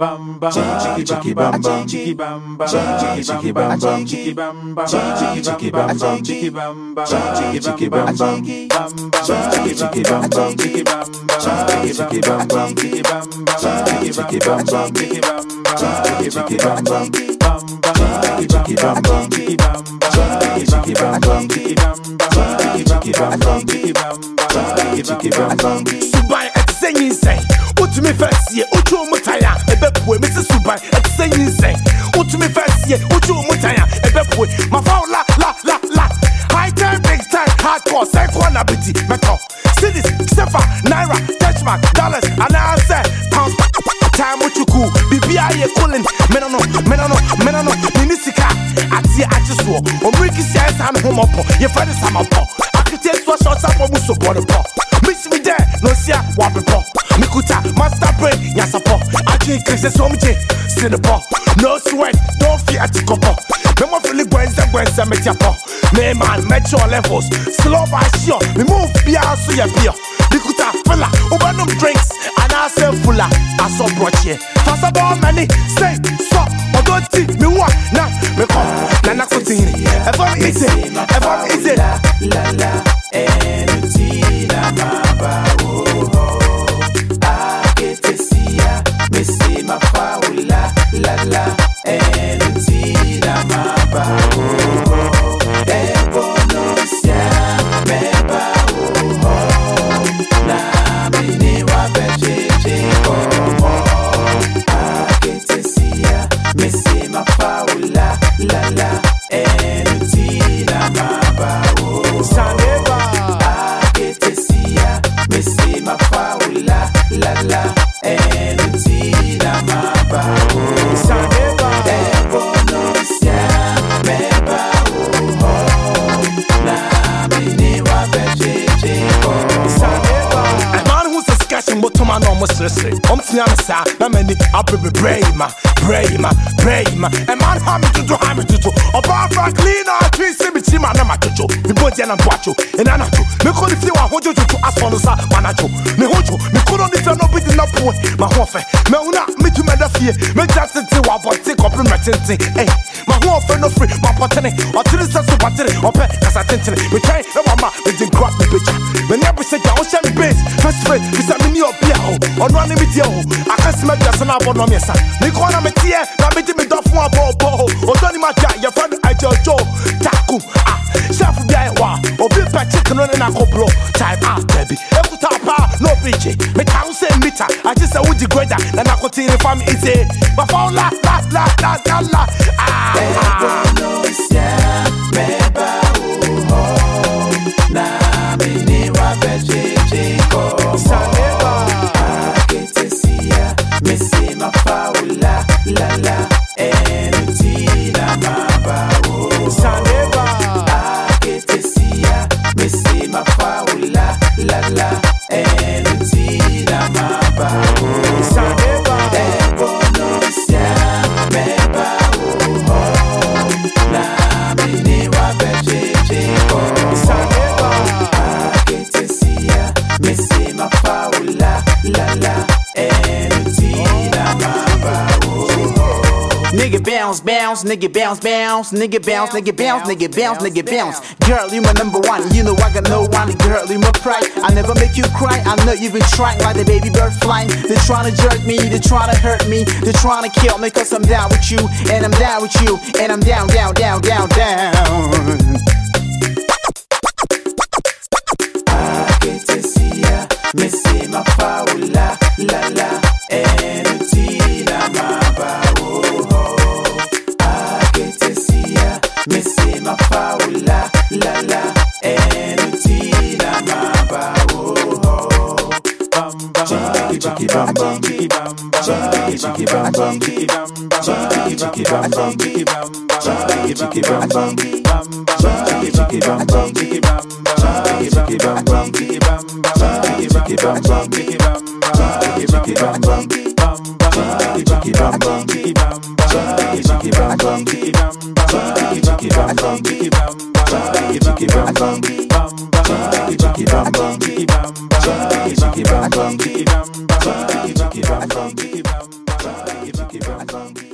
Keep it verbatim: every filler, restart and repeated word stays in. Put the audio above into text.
Bam bam, chicky bam bam, chicky bam bam, chicky bam bam, chicky bam bam, chicky bam bam, chicky bam bam, chicky bam bam, bam bam, chicky bam bam, chicky bam bam, chicky bam bam, chicky bam bam, chicky bam bam, chicky bam bam, chicky bam bam, bam bam, chicky bam bam, chicky bam bam, chicky bam bam, chicky bam bam, chicky bam bam, chicky bam bam, chicky bam bam. Subai at saying say. To me first year, Uchu Mutaya, a bepwe, Missus Subai, at saying say. To me first year, Uchu Mutaya, a bepwe, my phone la la la la. High time, big time, hardcore, psycho, nabity, metal. Cities, Sefa, Naira, Touchmark, dollars, and I say, pounds, time what you cool. B B I calling, Menano, Menano, Menano, Minisika. I see, I just saw, or Ricky says I'm home up, your friend is I'm up. I could take what shots up on Musso Border. Miss me there, no see, what before. Mikuta, master brain, yasapo. I drink Christmas home, Cinnabon. No sweat, don't fear at the couple. No more feeling Gwen's and Gwen's and Metiapo. Name man, metro levels. Slow by sure, we move beyond so ya beer. Mikuta, fella, Ubanum drinks, and I say fuller. I saw brought here. Fast about money, say, so, or don't see me what now. Me come, Nana continue. Ever easy, ever easy. La la, and Tina Maba. Missy ma faula la la entina ma ba oh e bonosia me ba oh na mini wa bejeje oh aketesia Missy ma faula la la entina ma ba oh Saneba aketesia Missy ma faula la la entina ma ba oh Saneba ebonosia me ba oh na mini wa bejeje oh Saneba a man who's a sketching but man almost listen I'm seeing sa na many abbe braima braima braima a man ha me to do ha me to do oba Franklin a twin se bi chima na machocho me body na boacho e na nacho me ko ni fi wa hojo to asfonu sa manacho me hojo me ko no ni fi no bi na po ma ho fe me una me to me da fie me just ti wa boti compliment ti eh ma ho fe no free ma potene o tiri se so battery ope kasa tentene me try na mama me din crap me picture me never say ja o sha me base first face we say me ni obia ho ono ani me dia ho akase me dia na abo no me sa me ko na me tie na me di me do fun abo bo o do ni ma ja your friend I just jo taku ah chef dia wa obi pa chicken no na koplo type ah baby ekuta pa no bitch me town say meter I just say would you go that na na continue fam easy my phone la la la la la la ah ebonosia me ba oh na me ni wa bejeje oh Saneba aketesia Missy ma faula la la entina ma ba oh Saneba aketesia Missy ma faula la la entina ma ba oh Saneba ebonosia me ba oh na mini wa bejeje oh Saneba aketesia Missy ma faula la la entina ma ba oh Nigga bounce, bounce, nigga bounce, bounce, nigga bounce, nigga bounce, nigga bounce, nigga bounce. Girl, you my number one, you know I got no one. Girl, you my pride, I never make you cry. I know you've been trying like the baby bird flying. They trying to jerk me, they trying to hurt me, they trying to kill me cause I'm down with you, and I'm down with you, and I'm down, down, down, down, down. Aketesia, Missy ma faula la la entina ma ba oh aketesia Missy ma faula la la entina ma ba oh bam bam chicky bam bam chicky bam bam chicky bam bam chicky bam bam chicky bam bam chicky bam bam chicky bam bam bam bam chicky bam bam chicky bam bam chicky bam bam chicky bam bam chicky bam bam chicky bam bam chicky bam bam bam bam chicky bam bam chicky bam bam chicky bam bam chicky bam bam chicky bam bam chicky bam bam chicky bam bam bam bam chicky bam bam chicky bam bam chicky bam bam chicky bam bam chicky bam bam chicky bam bam bam bam.